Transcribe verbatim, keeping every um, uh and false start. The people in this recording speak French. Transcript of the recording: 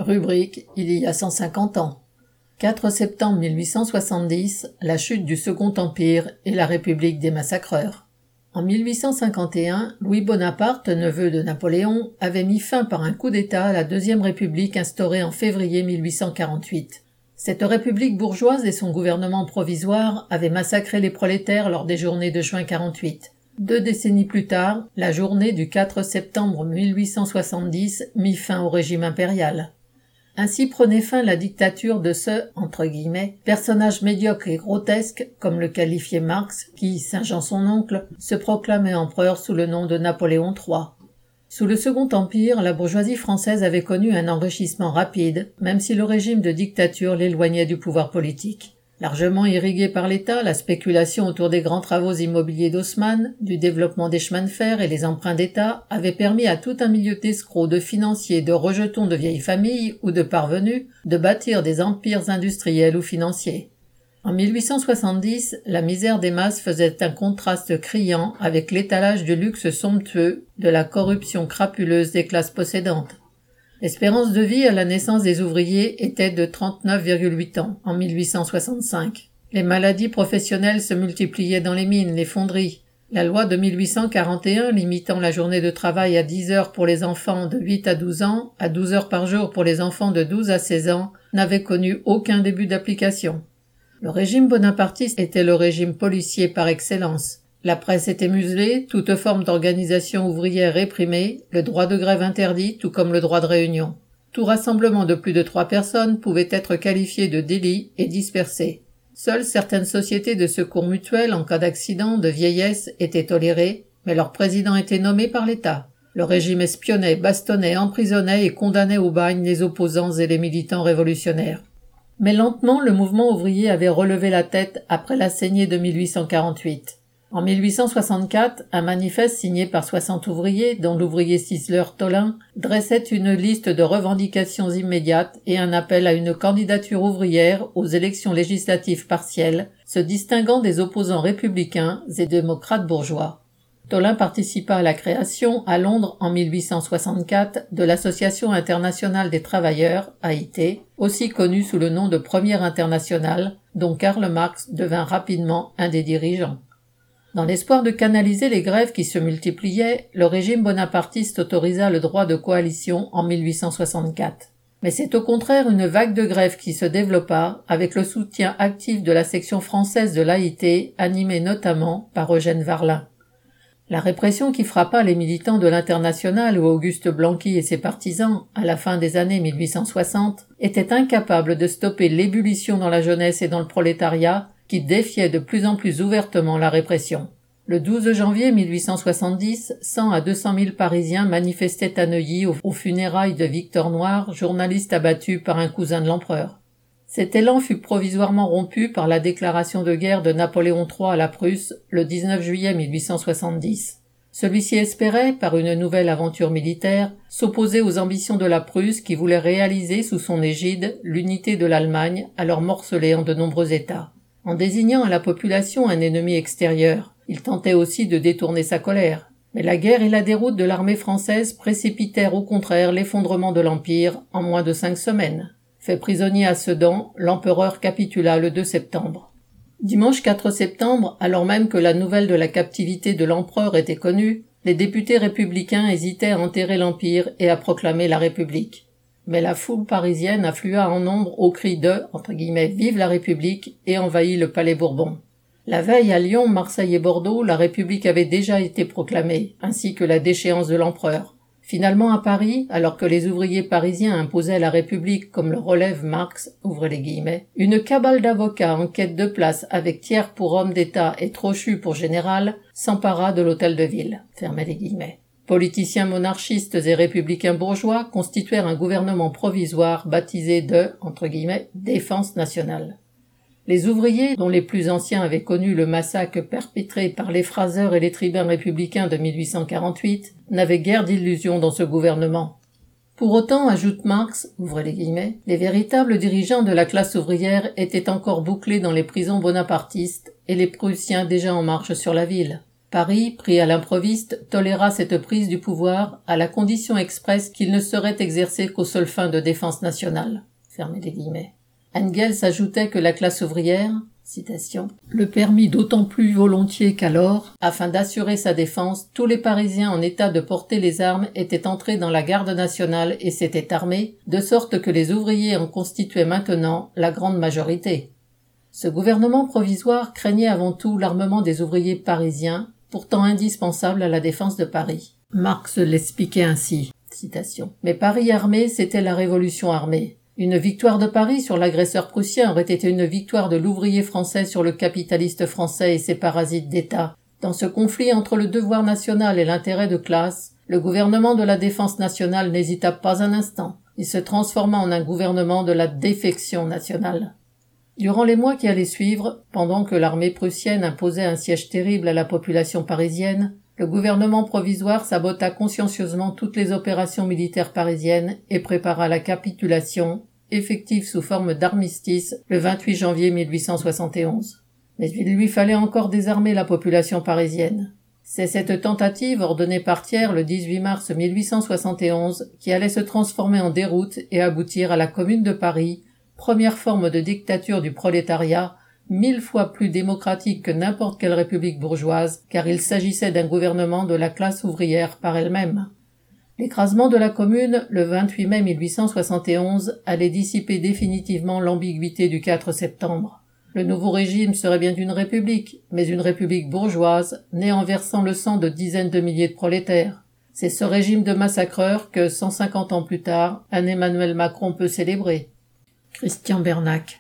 Rubrique « Il y a cent cinquante ans ». quatre septembre mille huit cent soixante-dix, la chute du Second Empire et la République des massacreurs. En mille huit cent cinquante et un, Louis Bonaparte, neveu de Napoléon, avait mis fin par un coup d'État à la Deuxième République instaurée en février mille huit cent quarante-huit. Cette république bourgeoise et son gouvernement provisoire avaient massacré les prolétaires lors des journées de juin quarante-huit. Deux décennies plus tard, la journée du quatre septembre mille huit cent soixante-dix mit fin au régime impérial. Ainsi prenait fin la dictature de ce entre guillemets, personnage médiocre et grotesque, comme le qualifiait Marx, qui, singeant son oncle, se proclamait empereur sous le nom de Napoléon trois. Sous le Second Empire, la bourgeoisie française avait connu un enrichissement rapide, même si le régime de dictature l'éloignait du pouvoir politique. Largement irriguée par l'État, la spéculation autour des grands travaux immobiliers d'Haussmann, du développement des chemins de fer et les emprunts d'État avait permis à tout un milieu d'escrocs, de financiers, de rejetons de vieilles familles ou de parvenus de bâtir des empires industriels ou financiers. En mille huit cent soixante-dix, la misère des masses faisait un contraste criant avec l'étalage du luxe somptueux de la corruption crapuleuse des classes possédantes. L'espérance de vie à la naissance des ouvriers était de trente-neuf virgule huit ans en mille huit cent soixante-cinq. Les maladies professionnelles se multipliaient dans les mines, les fonderies. La loi de mille huit cent quarante et un limitant la journée de travail à dix heures pour les enfants de huit à douze ans, à douze heures par jour pour les enfants de douze à seize ans, n'avait connu aucun début d'application. Le régime bonapartiste était le régime policier par excellence. La presse était muselée, toute forme d'organisation ouvrière réprimée, le droit de grève interdit, tout comme le droit de réunion. Tout rassemblement de plus de trois personnes pouvait être qualifié de délit et dispersé. Seules certaines sociétés de secours mutuels en cas d'accident, de vieillesse, étaient tolérées, mais leur président était nommé par l'État. Le régime espionnait, bastonnait, emprisonnait et condamnait au bagne les opposants et les militants révolutionnaires. Mais lentement, le mouvement ouvrier avait relevé la tête après la saignée de mille huit cent quarante-huit. En mille huit cent soixante-quatre, un manifeste signé par soixante ouvriers, dont l'ouvrier Sisler Tholin, dressait une liste de revendications immédiates et un appel à une candidature ouvrière aux élections législatives partielles, se distinguant des opposants républicains et démocrates bourgeois. Tholin participa à la création, à Londres en mille huit cent soixante-quatre, de l'Association internationale des travailleurs, A I T, aussi connue sous le nom de Première Internationale, dont Karl Marx devint rapidement un des dirigeants. Dans l'espoir de canaliser les grèves qui se multipliaient, le régime bonapartiste autorisa le droit de coalition en mille huit cent soixante-quatre. Mais c'est au contraire une vague de grèves qui se développa avec le soutien actif de la section française de l'A I T, animée notamment par Eugène Varlin. La répression qui frappa les militants de l'Internationale ou Auguste Blanqui et ses partisans à la fin des années mille huit cent soixante était incapable de stopper l'ébullition dans la jeunesse et dans le prolétariat qui défiait de plus en plus ouvertement la répression. Le douze janvier mille huit cent soixante-dix, cent à deux cent mille Parisiens manifestaient à Neuilly aux funérailles de Victor Noir, journaliste abattu par un cousin de l'empereur. Cet élan fut provisoirement rompu par la déclaration de guerre de Napoléon trois à la Prusse le dix-neuf juillet mille huit cent soixante-dix. Celui-ci espérait, par une nouvelle aventure militaire, s'opposer aux ambitions de la Prusse qui voulait réaliser sous son égide l'unité de l'Allemagne, alors morcelée en de nombreux États. En désignant à la population un ennemi extérieur, il tentait aussi de détourner sa colère. Mais la guerre et la déroute de l'armée française précipitèrent au contraire l'effondrement de l'Empire en moins de cinq semaines. Fait prisonnier à Sedan, l'empereur capitula le deux septembre. Dimanche quatre septembre, alors même que la nouvelle de la captivité de l'empereur était connue, les députés républicains hésitaient à enterrer l'Empire et à proclamer la République. Mais la foule parisienne afflua en nombre au cri de entre guillemets, « Vive la République » et envahit le Palais Bourbon. La veille à Lyon, Marseille et Bordeaux, la République avait déjà été proclamée, ainsi que la déchéance de l'empereur. Finalement à Paris, alors que les ouvriers parisiens imposaient la République comme le relève Marx, ouvrez les guillemets, une cabale d'avocats en quête de place avec Thiers pour homme d'État et Trochu pour général s'empara de l'hôtel de ville, fermez les guillemets. Politiciens monarchistes et républicains bourgeois constituèrent un gouvernement provisoire baptisé de, entre guillemets, « Défense nationale ». Les ouvriers, dont les plus anciens avaient connu le massacre perpétré par les Fraseurs et les tribuns républicains de mille huit cent quarante-huit, n'avaient guère d'illusions dans ce gouvernement. Pour autant, ajoute Marx, ouvrez les guillemets, les véritables dirigeants de la classe ouvrière étaient encore bouclés dans les prisons bonapartistes et les Prussiens déjà en marche sur la ville. Paris, pris à l'improviste, toléra cette prise du pouvoir à la condition expresse qu'il ne serait exercé qu'aux seules fins de défense nationale. Fermez les guillemets. Engels ajoutait que la classe ouvrière, citation, le permit d'autant plus volontiers qu'alors, afin d'assurer sa défense, tous les Parisiens en état de porter les armes étaient entrés dans la garde nationale et s'étaient armés, de sorte que les ouvriers en constituaient maintenant la grande majorité. Ce gouvernement provisoire craignait avant tout l'armement des ouvriers parisiens, pourtant indispensable à la défense de Paris. Marx l'expliquait ainsi, citation, « Mais Paris armé, c'était la révolution armée. Une victoire de Paris sur l'agresseur prussien aurait été une victoire de l'ouvrier français sur le capitaliste français et ses parasites d'État. Dans ce conflit entre le devoir national et l'intérêt de classe, le gouvernement de la défense nationale n'hésita pas un instant. Il se transforma en un gouvernement de la défection nationale. » Durant les mois qui allaient suivre, pendant que l'armée prussienne imposait un siège terrible à la population parisienne, le gouvernement provisoire sabota consciencieusement toutes les opérations militaires parisiennes et prépara la capitulation, effective sous forme d'armistice, le vingt-huit janvier mille huit cent soixante et onze. Mais il lui fallait encore désarmer la population parisienne. C'est cette tentative ordonnée par Thiers le dix-huit mars mille huit cent soixante et onze qui allait se transformer en déroute et aboutir à la Commune de Paris, première forme de dictature du prolétariat, mille fois plus démocratique que n'importe quelle république bourgeoise, car il s'agissait d'un gouvernement de la classe ouvrière par elle-même. L'écrasement de la Commune, le vingt-huit mai mille huit cent soixante et onze, allait dissiper définitivement l'ambiguïté du quatre septembre. Le nouveau régime serait bien une république, mais une république bourgeoise, née en versant le sang de dizaines de milliers de prolétaires. C'est ce régime de massacreurs que, cent cinquante ans plus tard, un Emmanuel Macron peut célébrer. Christian Bernac.